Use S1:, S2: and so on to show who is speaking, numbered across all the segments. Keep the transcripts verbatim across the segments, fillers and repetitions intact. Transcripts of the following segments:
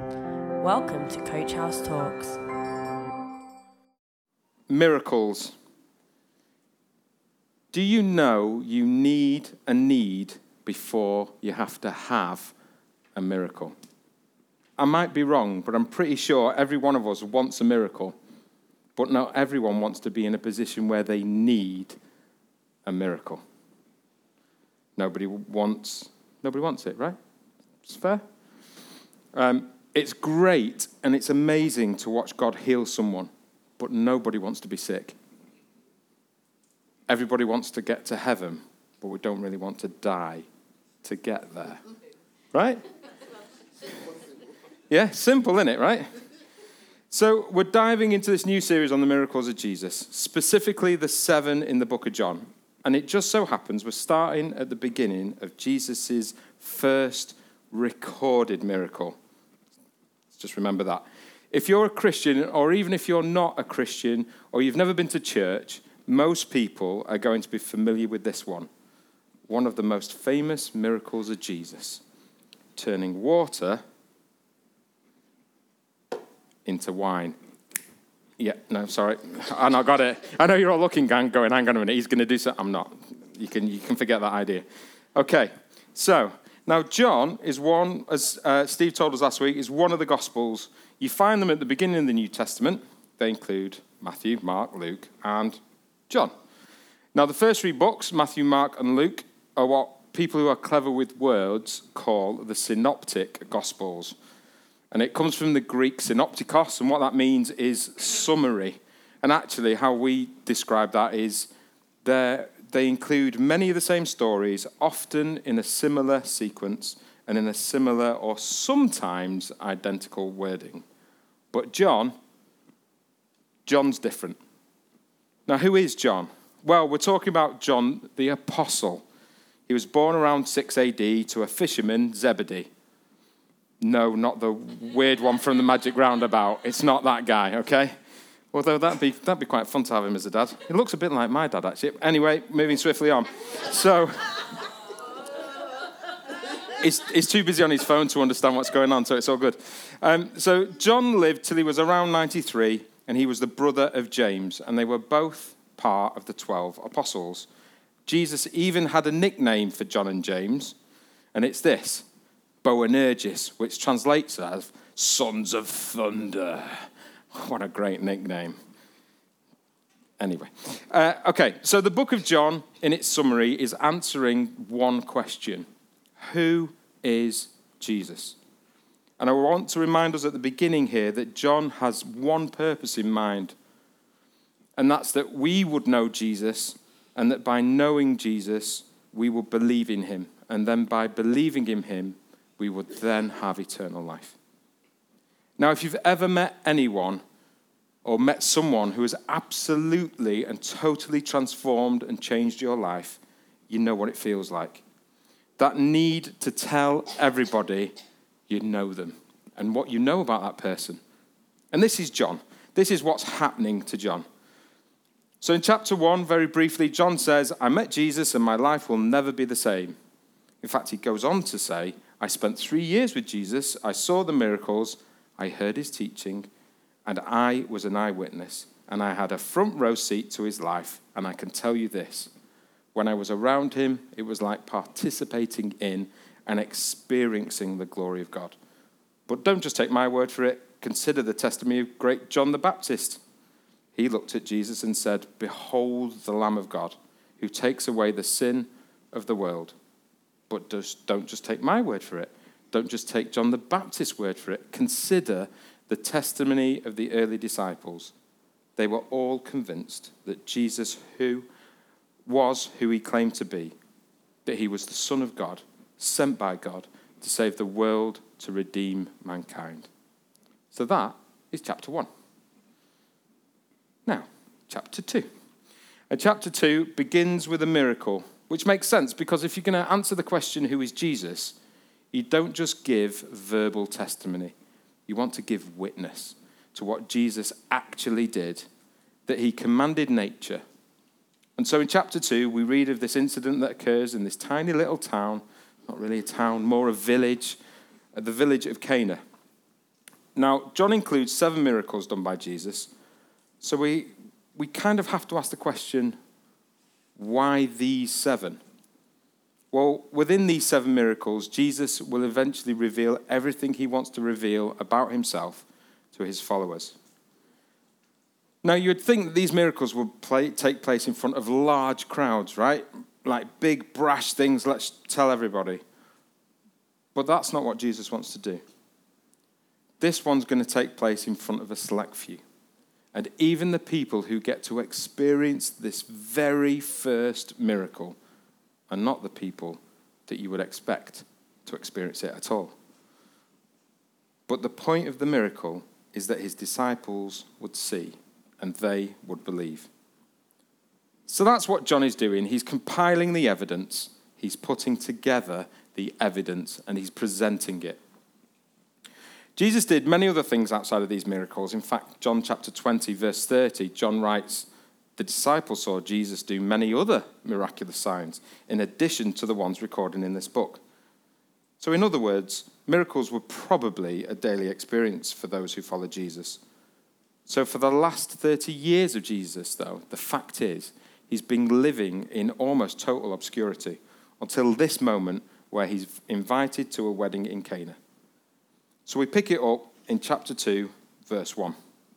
S1: Welcome to Coach House Talks.
S2: Miracles. Do you know you need a need before you have to have a miracle? I might be wrong, but I'm pretty sure every one of us wants a miracle, but not everyone wants to be in a position where they need a miracle. Nobody wants, nobody wants it, right? It's fair. Um, it's great and it's amazing to watch God heal someone, but nobody wants to be sick. Everybody wants to get to heaven, but we don't really want to die to get there. Right? Yeah, simple, isn't it, right? So we're diving into this new series on the miracles of Jesus, specifically the seven in the book of John. And it just so happens we're starting at the beginning of Jesus' first recorded miracle. Just remember that. If you're a Christian, or even if you're not a Christian, or you've never been to church, most people are going to be familiar with this one. One of the most famous miracles of Jesus. Turning water into wine. Yeah, no, sorry. I know, got it. I know you're all looking, gang, going, hang on a minute, he's going to do something. I'm not. You can, you can forget that idea. Okay, so... Now, John is one, as uh, Steve told us last week, is one of the Gospels. You find them at the beginning of the New Testament. They include Matthew, Mark, Luke, and John. Now, the first three books, Matthew, Mark, and Luke, are what people who are clever with words call the Synoptic Gospels. And it comes from the Greek synoptikos, and what that means is summary. And actually, how we describe that is they're... They include many of the same stories, often in a similar sequence and in a similar or sometimes identical wording. But John, John's different. Now, who is John? Well, we're talking about John the Apostle. He was born around six A D to a fisherman, Zebedee. No, not the weird one from the Magic Roundabout. It's not that guy, okay? Although that'd be, that'd be quite fun to have him as a dad. He looks a bit like my dad, actually. Anyway, moving swiftly on. So, he's, he's too busy on his phone to understand what's going on, so it's all good. Um, so, John lived till he was around ninety-three, and he was the brother of James, and they were both part of the twelve apostles. Jesus even had a nickname for John and James, and it's this, Boanerges, which translates as Sons of Thunder. What a great nickname. Anyway. Uh, okay, so the book of John, in its summary, is answering one question. Who is Jesus? And I want to remind us at the beginning here that John has one purpose in mind. And that's that we would know Jesus, and that by knowing Jesus, we will believe in him. And then by believing in him, we would then have eternal life. Now, if you've ever met anyone or met someone who has absolutely and totally transformed and changed your life, you know what it feels like. That need to tell everybody you know them and what you know about that person. And this is John. This is what's happening to John. So in chapter one, very briefly, John says, I met Jesus and my life will never be the same. In fact, he goes on to say, I spent three years with Jesus. I saw the miracles. I heard his teaching, and I was an eyewitness, and I had a front row seat to his life, and I can tell you this. When I was around him, it was like participating in and experiencing the glory of God. But don't just take my word for it. Consider the testimony of great John the Baptist. He looked at Jesus and said, Behold the Lamb of God, who takes away the sin of the world. But just, don't just take my word for it. Don't just take John the Baptist's word for it. Consider the testimony of the early disciples. They were all convinced that Jesus who was who he claimed to be, that he was the Son of God, sent by God to save the world, to redeem mankind. So that is chapter one. Now, chapter two. And chapter two begins with a miracle, which makes sense because if you're going to answer the question, who is Jesus, you don't just give verbal testimony. You want to give witness to what Jesus actually did, that he commanded nature. And so in chapter two, we read of this incident that occurs in this tiny little town, not really a town, more a village, the village of Cana. Now, John includes seven miracles done by Jesus, so we, we kind of have to ask the question, why these seven? Well, within these seven miracles, Jesus will eventually reveal everything he wants to reveal about himself to his followers. Now, you'd think that these miracles would play, take place in front of large crowds, right? Like big, brash things, let's tell everybody. But that's not what Jesus wants to do. This one's going to take place in front of a select few. And even the people who get to experience this very first miracle are not the people that you would expect to experience it at all. But the point of the miracle is that his disciples would see and they would believe. So that's what John is doing. He's compiling the evidence, he's putting together the evidence, and he's presenting it. Jesus did many other things outside of these miracles. In fact, John chapter twenty, verse thirty, John writes, the disciples saw Jesus do many other miraculous signs in addition to the ones recorded in this book. So in other words, miracles were probably a daily experience for those who followed Jesus. So for the last thirty years of Jesus, though, the fact is, he's been living in almost total obscurity until this moment where he's invited to a wedding in Cana. So we pick it up in chapter two, verse one.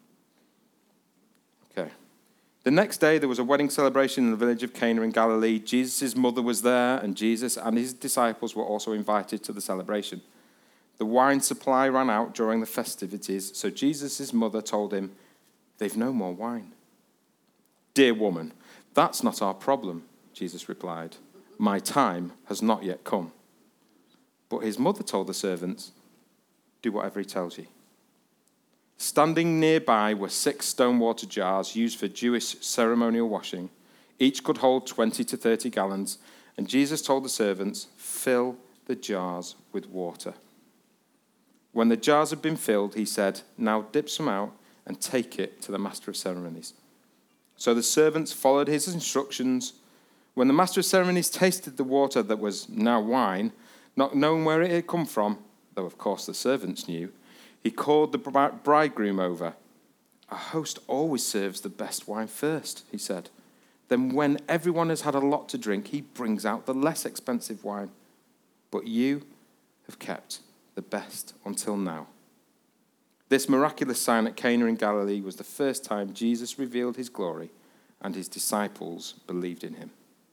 S2: Okay. The next day there was a wedding celebration in the village of Cana in Galilee. Jesus' mother was there, and Jesus and his disciples were also invited to the celebration. The wine supply ran out during the festivities, so Jesus' mother told him, "They've no more wine." "Dear woman, that's not our problem," Jesus replied. "My time has not yet come." But his mother told the servants, "Do whatever he tells you." Standing nearby were six stone water jars used for Jewish ceremonial washing. Each could hold twenty to thirty gallons, and Jesus told the servants, "Fill the jars with water." When the jars had been filled, he said, "Now dip some out and take it to the master of ceremonies." So the servants followed his instructions. When the master of ceremonies tasted the water that was now wine, not knowing where it had come from, though of course the servants knew, he called the bridegroom over. "A host always serves the best wine first," he said. "Then when everyone has had a lot to drink, he brings out the less expensive wine. But you have kept the best until now." This miraculous sign at Cana in Galilee was the first time Jesus revealed his glory, and his disciples believed in him.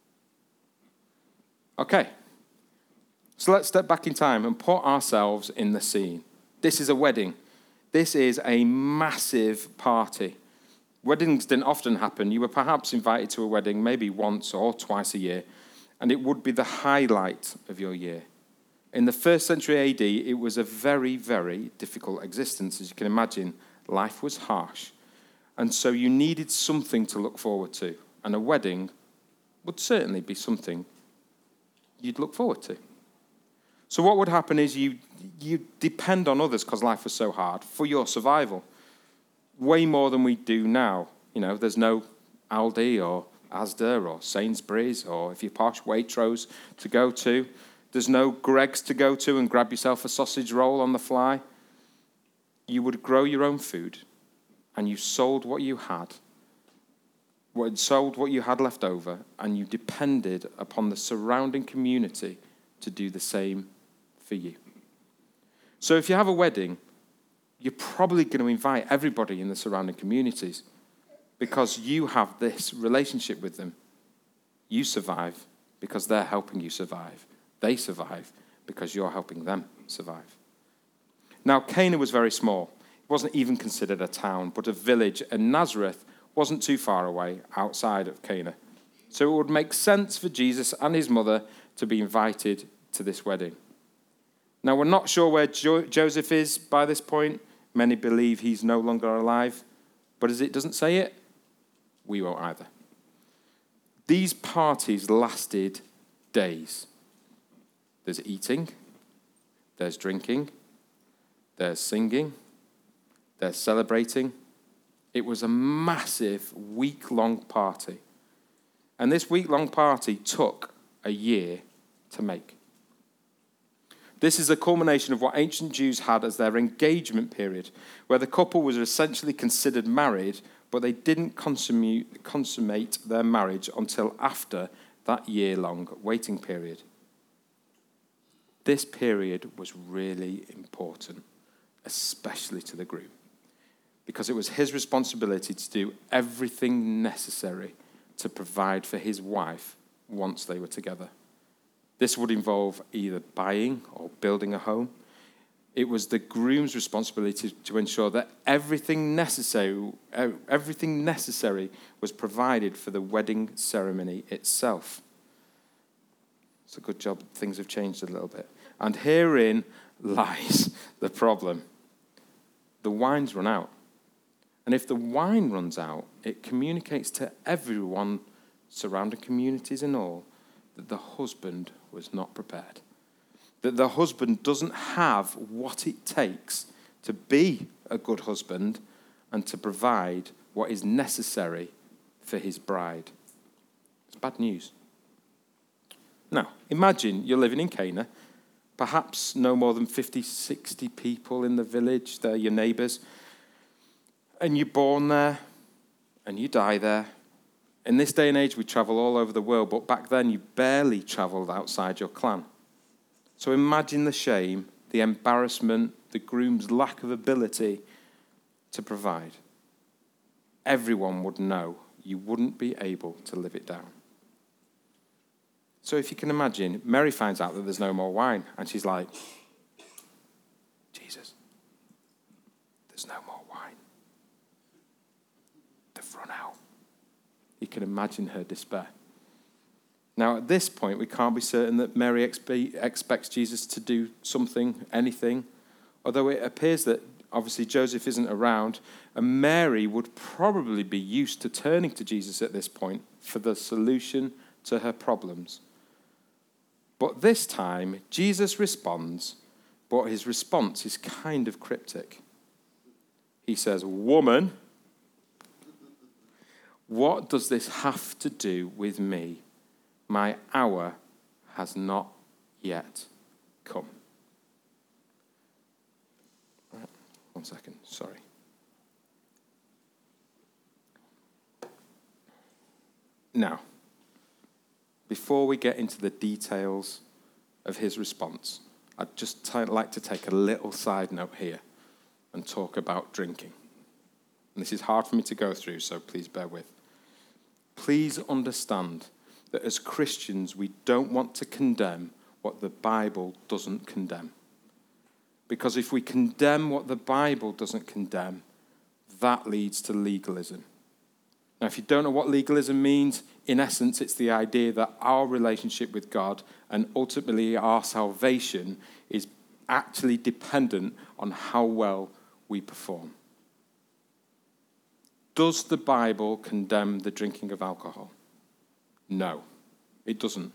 S2: Okay, so let's step back in time and put ourselves in the scene. This is a wedding. This is a massive party. Weddings didn't often happen. You were perhaps invited to a wedding maybe once or twice a year, and it would be the highlight of your year. In the first century A D, it was a very, very difficult existence. As you can imagine, life was harsh. And so you needed something to look forward to. And a wedding would certainly be something you'd look forward to. So what would happen is you you depend on others, because life was so hard, for your survival. Way more than we do now. You know, there's no Aldi or Asda or Sainsbury's, or if you're posh, Waitrose to go to. There's no Greggs to go to and grab yourself a sausage roll on the fly. You would grow your own food, and you sold what you had, what sold what you had left over, and you depended upon the surrounding community to do the same for you. So if you have a wedding, you're probably going to invite everybody in the surrounding communities because you have this relationship with them. You survive because they're helping you survive. They survive because you're helping them survive. Now, Cana was very small. It wasn't even considered a town, but a village, and Nazareth wasn't too far away outside of Cana. So it would make sense for Jesus and his mother to be invited to this wedding. Now, we're not sure where jo- Joseph is by this point. Many believe he's no longer alive. But as it doesn't say it, we won't either. These parties lasted days. There's eating, there's drinking, there's singing, there's celebrating. It was a massive week-long party. And this week-long party took a year to make. This is a culmination of what ancient Jews had as their engagement period, where the couple was essentially considered married, but they didn't consummate, consummate their marriage until after that year-long waiting period. This period was really important, especially to the groom, because it was his responsibility to do everything necessary to provide for his wife once they were together. This would involve either buying or building a home. It was the groom's responsibility to ensure that everything necessary, everything necessary was provided for the wedding ceremony itself. It's a good job things have changed a little bit. And herein lies the problem. The wine's run out. And if the wine runs out, it communicates to everyone, surrounding communities and all, that the husband was not prepared. That the husband doesn't have what it takes to be a good husband and to provide what is necessary for his bride. It's bad news. Now, imagine you're living in Cana, perhaps no more than fifty, sixty people in the village, they're your neighbours, and you're born there and you die there. In this day and age, we travel all over the world, but back then you barely travelled outside your clan. So imagine the shame, the embarrassment, the groom's lack of ability to provide. Everyone would know you wouldn't be able to live it down. So if you can imagine, Mary finds out that there's no more wine, and she's like, Jesus, there's no more wine. They've run out. You can imagine her despair. Now, at this point, we can't be certain that Mary expe- expects Jesus to do something, anything, although it appears that obviously Joseph isn't around, and Mary would probably be used to turning to Jesus at this point for the solution to her problems. But this time, Jesus responds, but his response is kind of cryptic. He says, "Woman, what does this have to do with me? My hour has not yet come." All right, one second, sorry. Now, before we get into the details of his response, I'd just t- like to take a little side note here and talk about drinking. And this is hard for me to go through, so please bear with. Please understand that as Christians, we don't want to condemn what the Bible doesn't condemn. Because if we condemn what the Bible doesn't condemn, that leads to legalism. Now, if you don't know what legalism means, in essence, it's the idea that our relationship with God and ultimately our salvation is actually dependent on how well we perform. Does the Bible condemn the drinking of alcohol? No, it doesn't.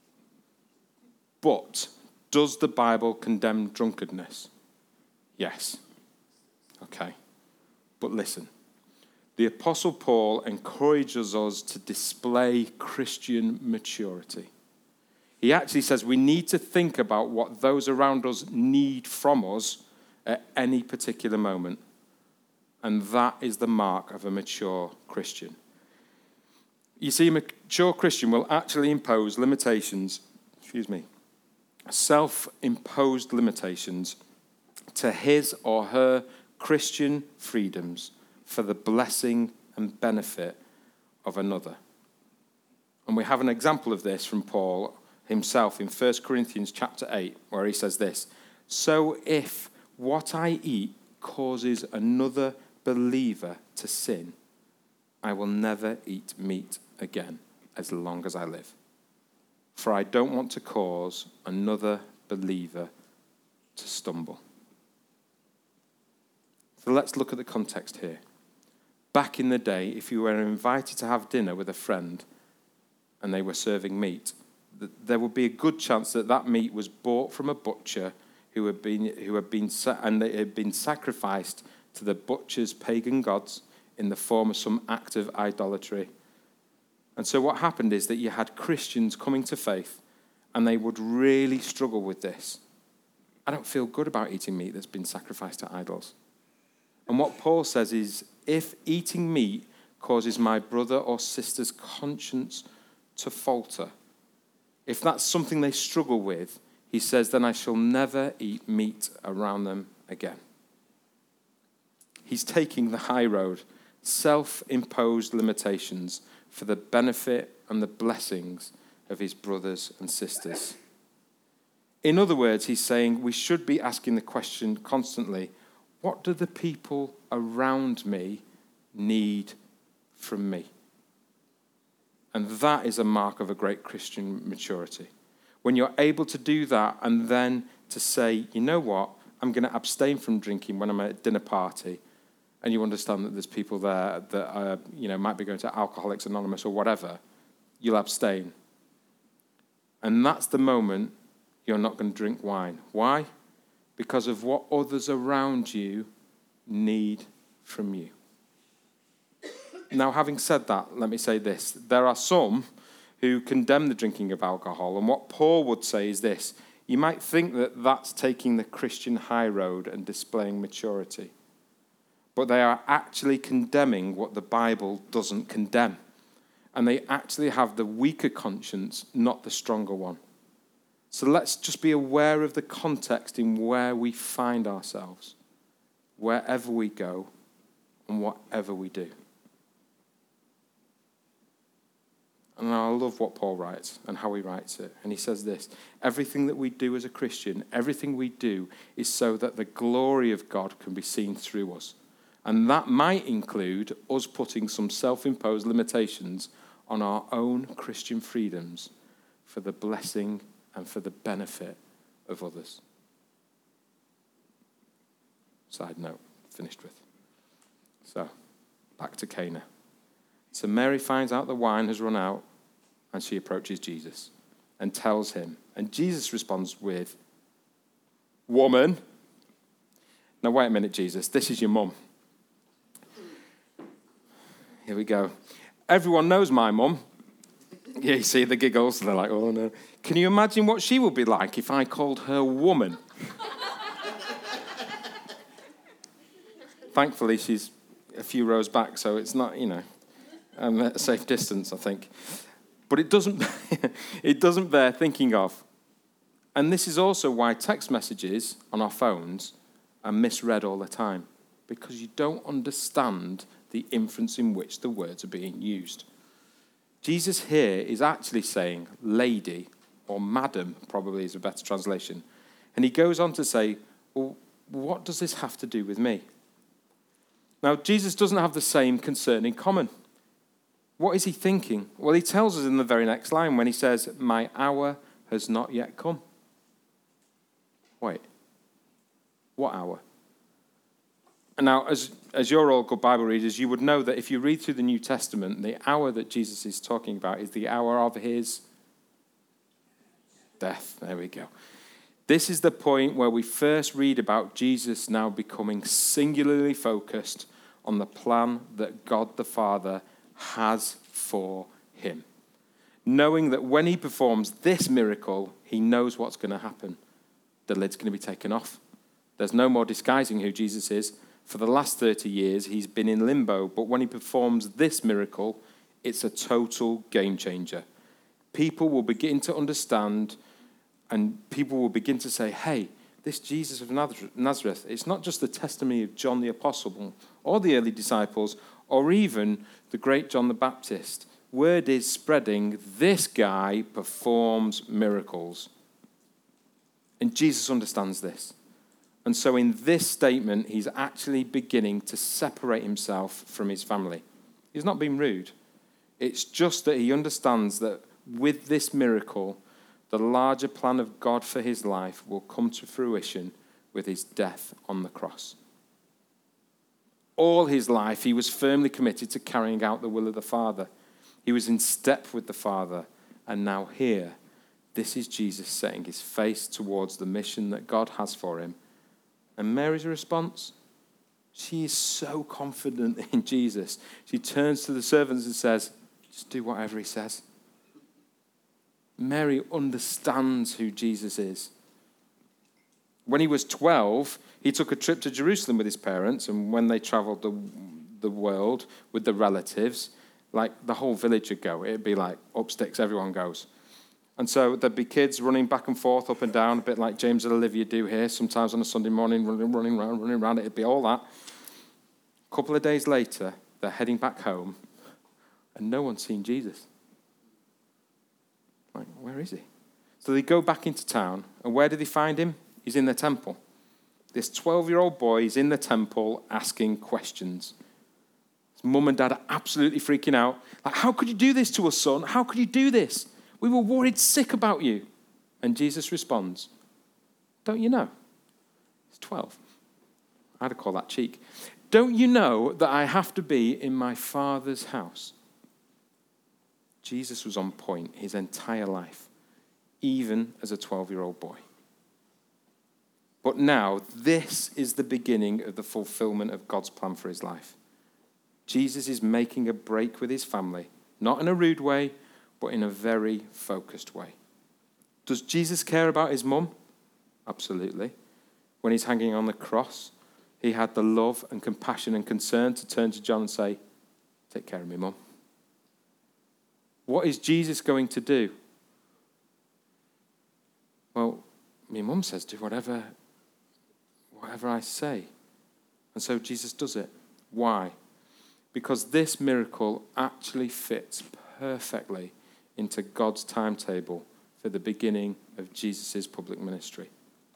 S2: But does the Bible condemn drunkenness? Yes. Okay. But listen. The Apostle Paul encourages us to display Christian maturity. He actually says we need to think about what those around us need from us at any particular moment. And that is the mark of a mature Christian. You see, a mature Christian will actually impose limitations, excuse me, self-imposed limitations to his or her Christian freedoms for the blessing and benefit of another. And we have an example of this from Paul himself in First Corinthians chapter eight, where he says this, "So if what I eat causes another believer to sin, I will never eat meat again as long as I live. For I don't want to cause another believer to stumble." So let's look at the context here. Back in the day, if you were invited to have dinner with a friend and they were serving meat, there would be a good chance that that meat was bought from a butcher who had been who had been and it had been sacrificed to the butcher's pagan gods in the form of some act of idolatry. And so what happened is that you had Christians coming to faith, and they would really struggle with this. I don't feel good about eating meat that's been sacrificed to idols. And what Paul says is, if eating meat causes my brother or sister's conscience to falter, if that's something they struggle with, he says, then I shall never eat meat around them again. He's taking the high road, self-imposed limitations for the benefit and the blessings of his brothers and sisters. In other words, he's saying we should be asking the question constantly, what do the people around me need from me? And that is a mark of a great Christian maturity. When you're able to do that and then to say, you know what, I'm going to abstain from drinking when I'm at a dinner party, and you understand that there's people there that are, you know, might be going to Alcoholics Anonymous or whatever, you'll abstain. And that's the moment you're not going to drink wine. Why? Because of what others around you need from you. Now, having said that, let me say this. There are some who condemn the drinking of alcohol, and what Paul would say is this. You might think that that's taking the Christian high road and displaying maturity, but they are actually condemning what the Bible doesn't condemn, and they actually have the weaker conscience, not the stronger one. So let's just be aware of the context in where we find ourselves, wherever we go, and whatever we do. And I love what Paul writes and how he writes it. And he says this, everything that we do as a Christian, everything we do is so that the glory of God can be seen through us. And that might include us putting some self-imposed limitations on our own Christian freedoms for the blessing and for the benefit of others. Side note, finished with. So, back to Cana. So Mary finds out the wine has run out, and she approaches Jesus and tells him. And Jesus responds with, woman. Now, wait a minute, Jesus. This is your mum. Here we go. Everyone knows my mum. Yeah, you see the giggles. They're like, oh, no. Can you imagine what she would be like if I called her woman? Thankfully, she's a few rows back, so it's not, you know, I'm at a safe distance, I think. But it doesn't, it doesn't bear thinking of. And this is also why text messages on our phones are misread all the time, because you don't understand the inference in which the words are being used. Jesus here is actually saying lady, or madam, probably is a better translation. And he goes on to say, well, what does this have to do with me? Now, Jesus doesn't have the same concern in common. What is he thinking? Well, he tells us in the very next line when he says, my hour has not yet come. Wait, what hour? And now, as, as you're all good Bible readers, you would know that if you read through the New Testament, the hour that Jesus is talking about is the hour of his death. There we go. This is the point where we first read about Jesus now becoming singularly focused on the plan that God the Father has for him. Knowing that when he performs this miracle, he knows what's going to happen. The lid's going to be taken off. There's no more disguising who Jesus is. For the last thirty years, he's been in limbo. But when he performs this miracle, it's a total game changer. People will begin to understand, and people will begin to say, hey, this Jesus of Nazareth, it's not just the testimony of John the Apostle or the early disciples or even the great John the Baptist. Word is spreading, this guy performs miracles. And Jesus understands this. And so in this statement, he's actually beginning to separate himself from his family. He's not being rude. It's just that he understands that with this miracle, the larger plan of God for his life will come to fruition with his death on the cross. All his life, he was firmly committed to carrying out the will of the Father. He was in step with the Father. And now here, this is Jesus setting his face towards the mission that God has for him. And Mary's response? She is so confident in Jesus. She turns to the servants and says, just do whatever he says. Mary understands who Jesus is. When he was twelve, he took a trip to Jerusalem with his parents, and when they traveled the, the world with the relatives, like the whole village would go. It'd be like up sticks, everyone goes. And so there'd be kids running back and forth, up and down, a bit like James and Olivia do here, sometimes on a Sunday morning, running, running around, running around. It'd be all that. A couple of days later, they're heading back home, and no one's seen Jesus. Like, where is he? So they go back into town, and where do they find him? He's in the temple. This twelve-year-old boy is in the temple asking questions. His mum and dad are absolutely freaking out. Like, how could you do this to us, son? How could you do this? We were worried sick about you. And Jesus responds, don't you know? He's twelve. I'd call that cheek. Don't you know that I have to be in my Father's house? Jesus was on point his entire life, even as a twelve-year-old boy. But now, this is the beginning of the fulfillment of God's plan for his life. Jesus is making a break with his family, not in a rude way, but in a very focused way. Does Jesus care about his mum? Absolutely. When he's hanging on the cross, he had the love and compassion and concern to turn to John and say, take care of me, mum. What is Jesus going to do? Well, my mum says, do whatever, whatever I say. And so Jesus does it. Why? Because this miracle actually fits perfectly into God's timetable for the beginning of Jesus' public ministry.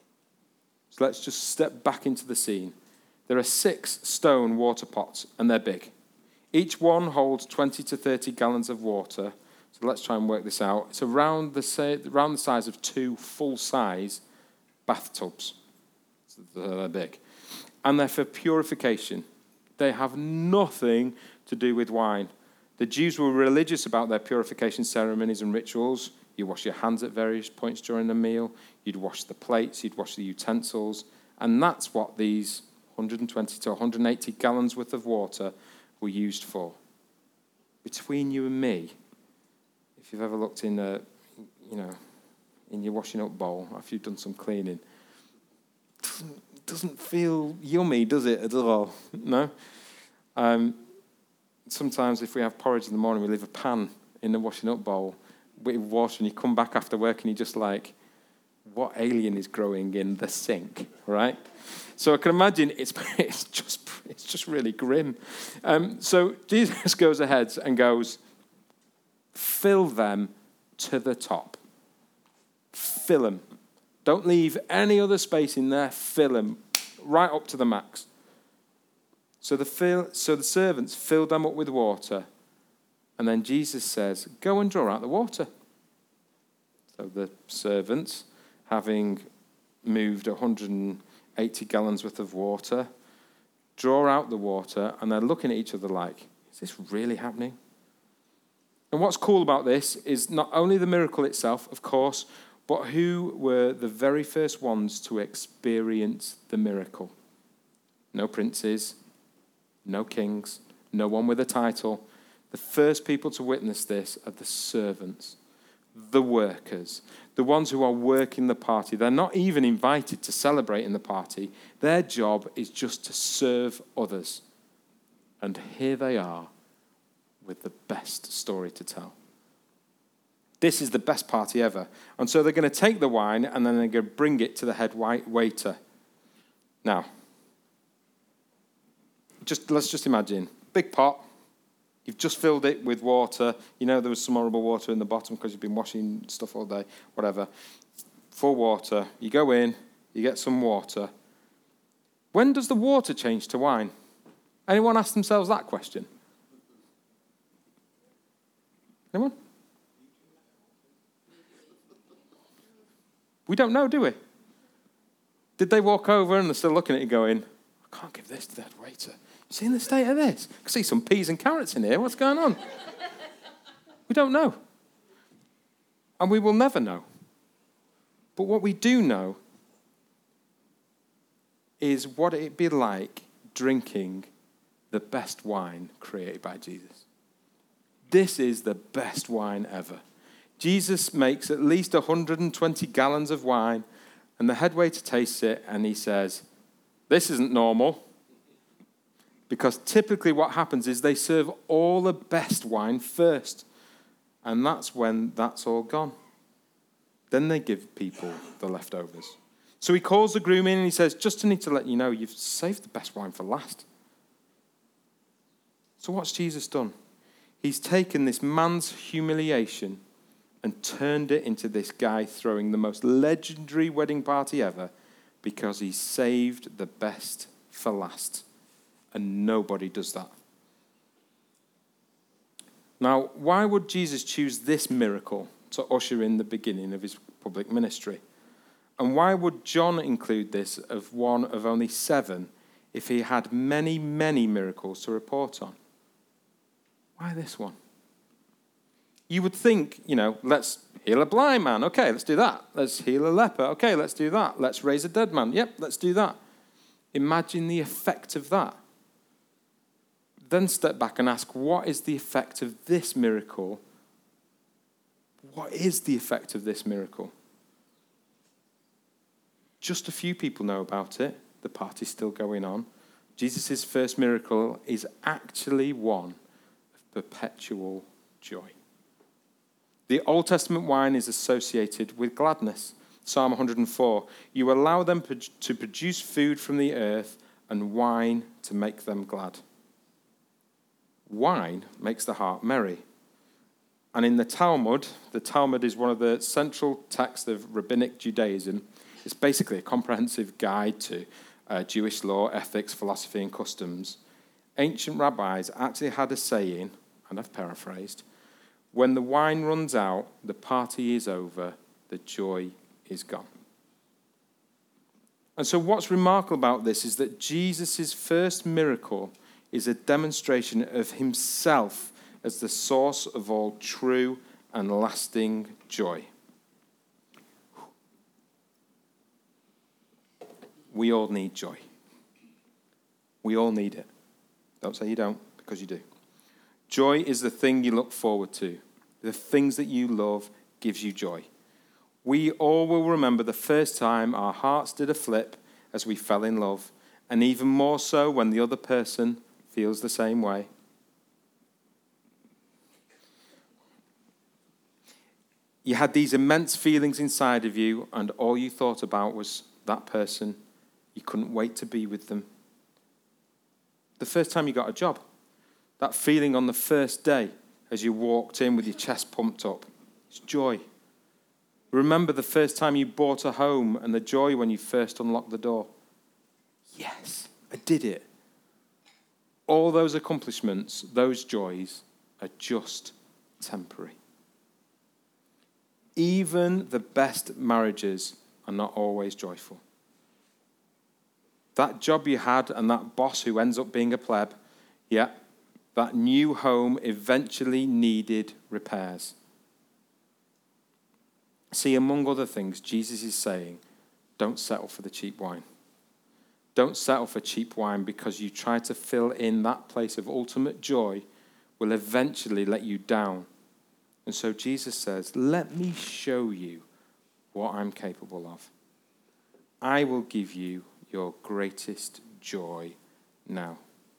S2: So let's just step back into the scene. There are six stone water pots, and they're big. Each one holds twenty to thirty gallons of water. So let's try and work this out. It's around the, around the size of two full-size bathtubs. So they're big. And they're for purification. They have nothing to do with wine. The Jews were religious about their purification ceremonies and rituals. You wash your hands at various points during the meal. You'd wash the plates. You'd wash the utensils. And that's what these one hundred twenty to one hundred eighty gallons worth of water were used for. Between you and me, if you've ever looked in, a, you know, in your washing up bowl after you've done some cleaning, it doesn't, doesn't feel yummy, does it, at all? No? Um, sometimes if we have porridge in the morning, we leave a pan in the washing up bowl with water, and you come back after work and you're just like, what alien is growing in the sink, right? So I can imagine it's it's just it's just really grim. Um, so Jesus goes ahead and goes, fill them to the top. Fill them. Don't leave any other space in there. Fill them right up to the max. So the fill, so the servants filled them up with water, and then Jesus says, "Go and draw out the water." So the servants, having moved one hundred eighty gallons worth of water, draw out the water, and they're looking at each other like, "Is this really happening?" And what's cool about this is not only the miracle itself, of course, but who were the very first ones to experience the miracle. No princes, no kings, no one with a title. The first people to witness this are the servants, the workers, the ones who are working the party. They're not even invited to celebrate in the party. Their job is just to serve others. And here they are with the best story to tell. This is the best party ever. And so they're going to take the wine and then they're going to bring it to the head waiter. Now, just let's just imagine, big pot. You've just filled it with water. You know there was some horrible water in the bottom because you've been washing stuff all day, whatever. Full water. You go in, you get some water. When does the water change to wine? Anyone ask themselves that question? Anyone? We don't know, do we? Did they walk over and they're still looking at you going, I can't give this to that waiter. You seen the state of this? I can see some peas and carrots in here. What's going on? We don't know. And we will never know. But what we do know is what it'd be like drinking the best wine created by Jesus. This is the best wine ever. Jesus makes at least one hundred twenty gallons of wine, And the head waiter tastes it and he says, this isn't normal. Because typically what happens is they serve all the best wine first. And that's when that's all gone. Then they give people the leftovers. So he calls the groom in and he says, just need to let you know, you've saved the best wine for last. So what's Jesus done? He's taken this man's humiliation and turned it into this guy throwing the most legendary wedding party ever because he saved the best for last. And nobody does that. Now, why would Jesus choose this miracle to usher in the beginning of his public ministry? And why would John include this as one of only seven if he had many, many miracles to report on? Why this one? You would think, you know, let's heal a blind man. Okay, let's do that. Let's heal a leper. Okay, let's do that. Let's raise a dead man. Yep, let's do that. Imagine the effect of that. Then step back and ask, what is the effect of this miracle? What is the effect of this miracle? Just a few people know about it. The party's still going on. Jesus' first miracle is actually one of perpetual joy. The Old Testament wine is associated with gladness. Psalm one hundred four, you allow them to produce food from the earth and wine to make them glad. Wine makes the heart merry. And in the Talmud, the Talmud is one of the central texts of rabbinic Judaism. It's basically a comprehensive guide to uh, Jewish law, ethics, philosophy, and customs. Ancient rabbis actually had a saying, and I've paraphrased, when the wine runs out, the party is over, the joy is gone. And so what's remarkable about this is that Jesus' first miracle is a demonstration of himself as the source of all true and lasting joy. We all need joy. We all need it. Don't say you don't, because you do. Joy is the thing you look forward to. The things that you love gives you joy. We all will remember the first time our hearts did a flip as we fell in love, and even more so when the other person feels the same way. You had these immense feelings inside of you, and all you thought about was that person. You couldn't wait to be with them. The first time you got a job, that feeling on the first day as you walked in with your chest pumped up, it's joy. Remember the first time you bought a home and the joy when you first unlocked the door. Yes, I did it. All those accomplishments, those joys, are just temporary. Even the best marriages are not always joyful. That job you had and that boss who ends up being a pleb, yeah, that new home eventually needed repairs. See, among other things, Jesus is saying, don't settle for the cheap wine. Don't settle for cheap wine because you try to fill in that place of ultimate joy will eventually let you down. And so Jesus says, let me show you what I'm capable of. I will give you your greatest joy now.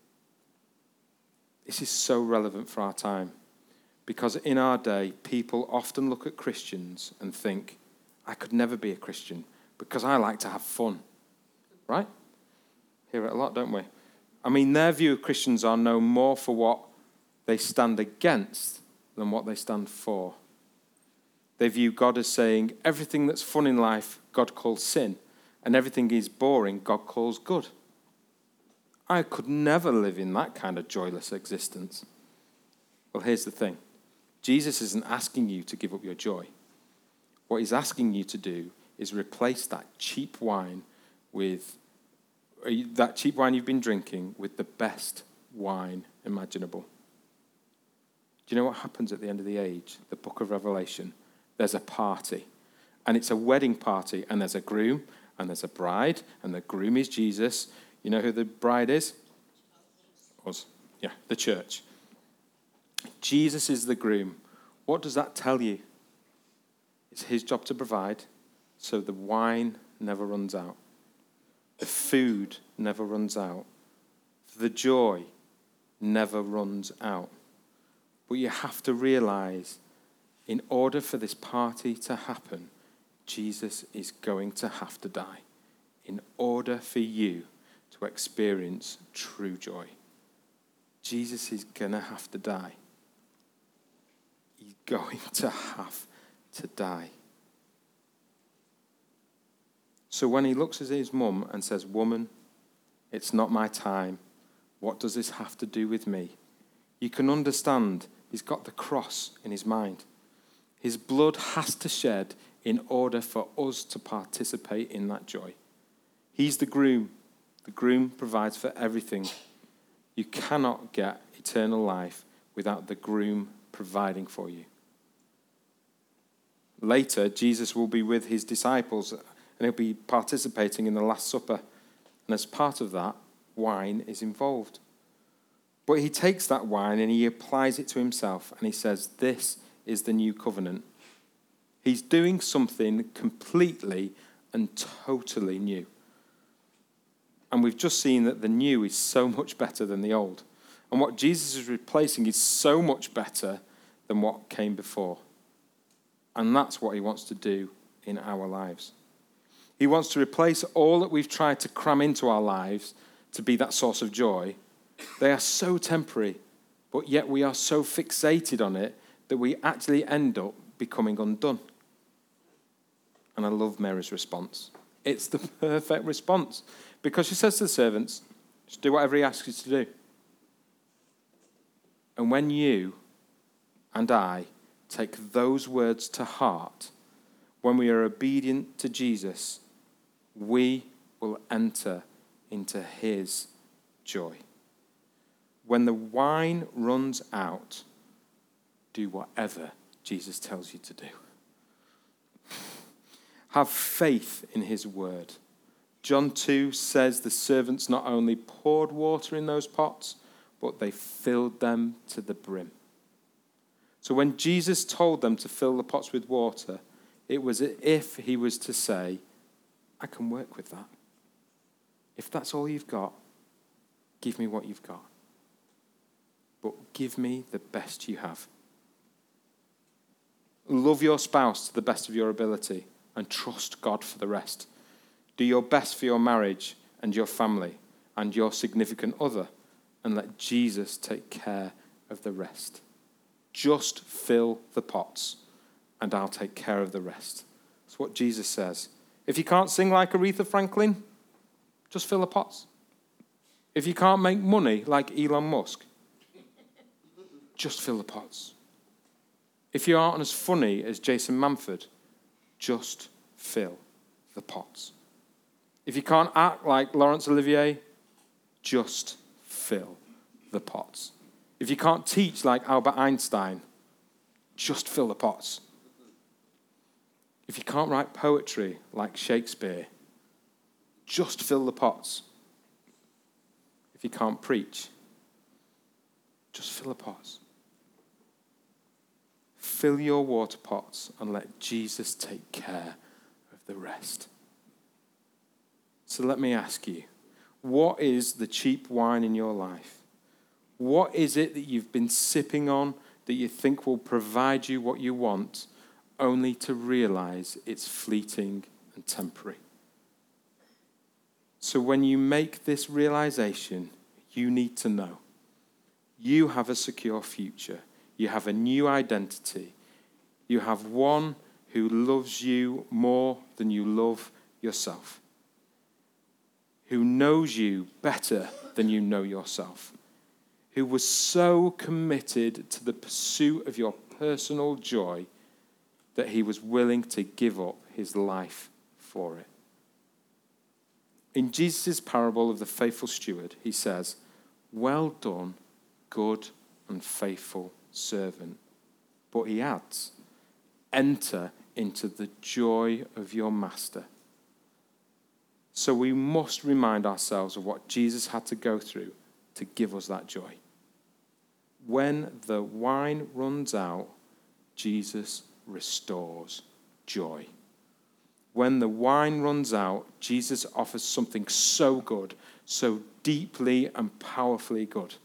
S2: This is so relevant for our time because in our day, people often look at Christians and think, I could never be a Christian because I like to have fun. Right? Hear it a lot, don't we? I mean, their view of Christians are known more for what they stand against than what they stand for. They view God as saying, everything that's fun in life, God calls sin, and everything is boring, God calls good. I could never live in that kind of joyless existence. Well, here's the thing. Jesus isn't asking you to give up your joy. What he's asking you to do is replace that cheap wine with that cheap wine you've been drinking with the best wine imaginable. Do you know what happens at the end of the age? The book of Revelation. There's a party. And it's a wedding party. And there's a groom. And there's a bride. And the groom is Jesus. You know who the bride is? Us. Yeah, the church. Jesus is the groom. What does that tell you? It's his job to provide. So the wine never runs out. The food never runs out. The joy never runs out. But you have to realize, in order for this party to happen, Jesus is going to have to die in order for you to experience true joy. Jesus is going to have to die. He's going to have to die. So when he looks at his mum and says, "Woman, it's not my time. What does this have to do with me?" You can understand he's got the cross in his mind. His blood has to shed in order for us to participate in that joy. He's the groom. The groom provides for everything. You cannot get eternal life without the groom providing for you. Later, Jesus will be with his disciples and he'll be participating in the Last Supper. And as part of that, wine is involved. But he takes that wine and he applies it to himself and he says, "This is the new covenant." He's doing something completely and totally new. And we've just seen that the new is so much better than the old. And what Jesus is replacing is so much better than what came before. And that's what he wants to do in our lives. He wants to replace all that we've tried to cram into our lives to be that source of joy. They are so temporary, but yet we are so fixated on it that we actually end up becoming undone. And I love Mary's response. It's the perfect response. Because she says to the servants, just do whatever he asks you to do. And when you and I take those words to heart, when we are obedient to Jesus, we will enter into his joy. When the wine runs out, do whatever Jesus tells you to do. Have faith in his word. John two says the servants not only poured water in those pots, but they filled them to the brim. So when Jesus told them to fill the pots with water, it was as if he was to say, I can work with that. If that's all you've got, give me what you've got. But give me the best you have. Love your spouse to the best of your ability and trust God for the rest. Do your best for your marriage and your family and your significant other, and let Jesus take care of the rest. Just fill the pots and I'll take care of the rest. That's what Jesus says. If you can't sing like Aretha Franklin, just fill the pots. If you can't make money like Elon Musk, just fill the pots. If you aren't as funny as Jason Manford, just fill the pots. If you can't act like Laurence Olivier, just fill the pots. If you can't teach like Albert Einstein, just fill the pots. If you can't write poetry like Shakespeare, just fill the pots. If you can't preach, just fill the pots. Fill your water pots and let Jesus take care of the rest. So let me ask you, what is the cheap wine in your life? What is it that you've been sipping on that you think will provide you what you want, only to realize it's fleeting and temporary? So when you make this realization, you need to know you have a secure future. You have a new identity. You have one who loves you more than you love yourself, who knows you better than you know yourself, who was so committed to the pursuit of your personal joy that he was willing to give up his life for it. In Jesus' parable of the faithful steward, he says, "Well done, good and faithful servant." But he adds, "Enter into the joy of your master." So we must remind ourselves of what Jesus had to go through to give us that joy. When the wine runs out, Jesus restores joy. when the wine runs out, Jesus offers something so good, so deeply and powerfully good.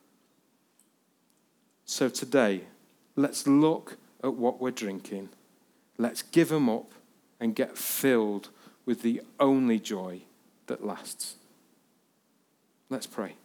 S2: So today, let's look at what we're drinking. Let's give them up and get filled with the only joy that lasts. Let's pray.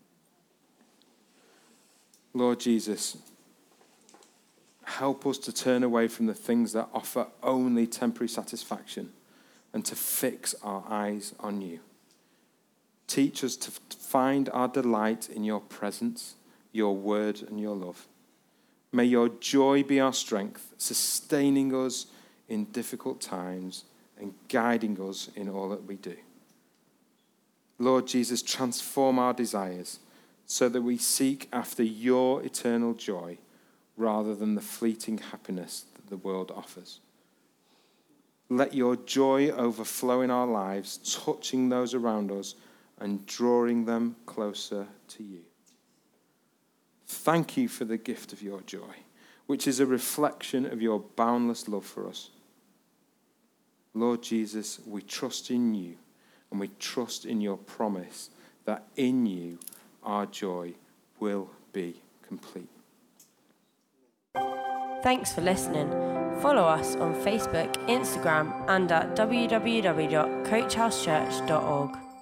S2: Lord Jesus, help us to turn away from the things that offer only temporary satisfaction and to fix our eyes on you. Teach us to find our delight in your presence, your word, and your love. May your joy be our strength, sustaining us in difficult times and guiding us in all that we do. Lord Jesus, transform our desires so that we seek after your eternal joy rather than the fleeting happiness that the world offers. Let your joy overflow in our lives, touching those around us and drawing them closer to you. Thank you for the gift of your joy, which is a reflection of your boundless love for us. Lord Jesus, we trust in you, and we trust in your promise that in you our joy will be complete.
S1: Thanks for listening. Follow us on Facebook, Instagram, and at w w w dot coach house church dot org.